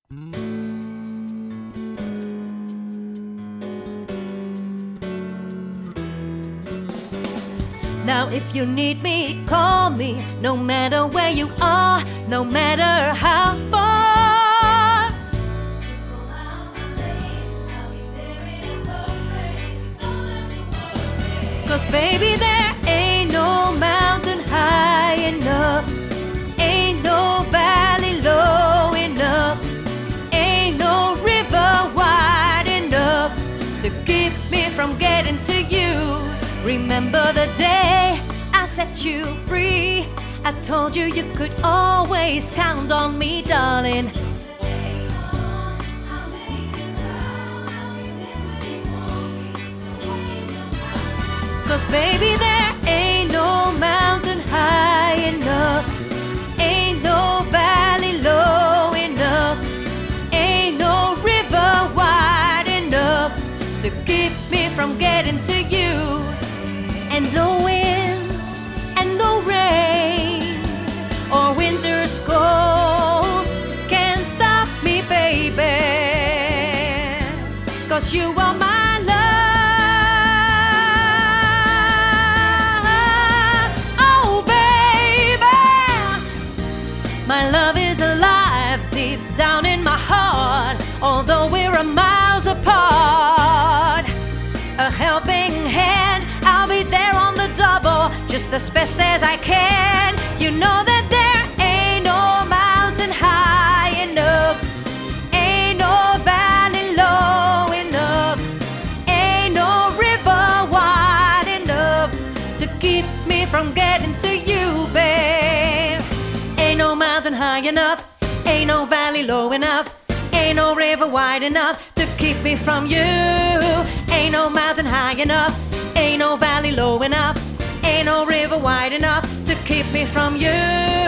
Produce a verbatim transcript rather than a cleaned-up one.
Now if you need me, call me, no matter where you are, no matter how far. Just call out my name, I'll be there in a hurry. You don't have to worry. 'Cause baby, there ain't no mountain high enough, ain't no valley low enough, ain't no river wide enough to keep me from getting to you. Remember the day I set you free, I told you you could always count on me, darling. 'Cause baby, there ain't no mountain high enough, ain't no valley low enough, ain't no river wide enough to keep me from getting to you. And no wind, and no rain, or winter's cold can stop me, baby. 'Cause you are my love. Oh, baby, my love is alive deep down in my heart, although we're a miles apart. A helping hand, I'll be there on the double, just as fast as I can. You know that there ain't no mountain high enough, ain't no valley low enough, ain't no river wide enough to keep me from getting to you, babe. Ain't no mountain high enough, ain't no valley low enough, ain't no river wide enough to keep me from you. Ain't no mountain high enough, ain't no valley low enough, ain't no river wide enough to keep me from you.